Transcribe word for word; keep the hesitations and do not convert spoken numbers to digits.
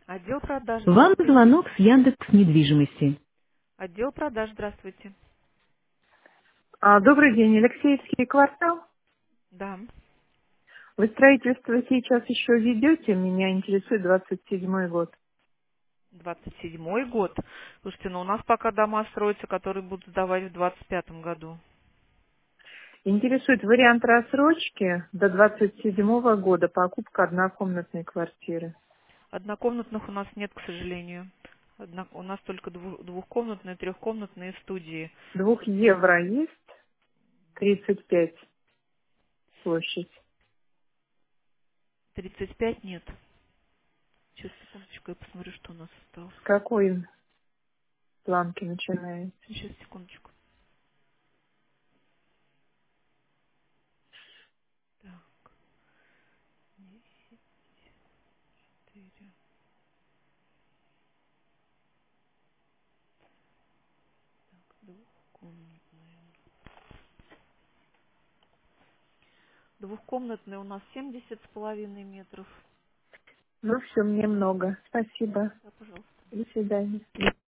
Отдел продаж, Вам здравствуйте. звонок с Яндекс недвижимости. Отдел продаж, здравствуйте. А, добрый день, Алексеевский квартал. Да, Вы строительство сейчас еще ведете? Меня интересует двадцать седьмой год. двадцать седьмой год. Слушайте, ну у нас пока дома строятся, которые будут сдавать в двадцать пятом году. Интересует вариант рассрочки до двадцать седьмого года, покупка однокомнатной квартиры. Однокомнатных у нас нет, к сожалению. Одно- У нас только дву- двухкомнатные, трехкомнатные студии. Двух евро есть, тридцать пять площадь. тридцать пять нет. Сейчас, секундочку, я посмотрю, что у нас осталось. С какой планки начинается? Сейчас, секундочку. Так, четыре. Двухкомнатные. Двухкомнатные у нас семьдесят с половиной метров. Ну все, мне много. Спасибо. Да, пожалуйста. До свидания.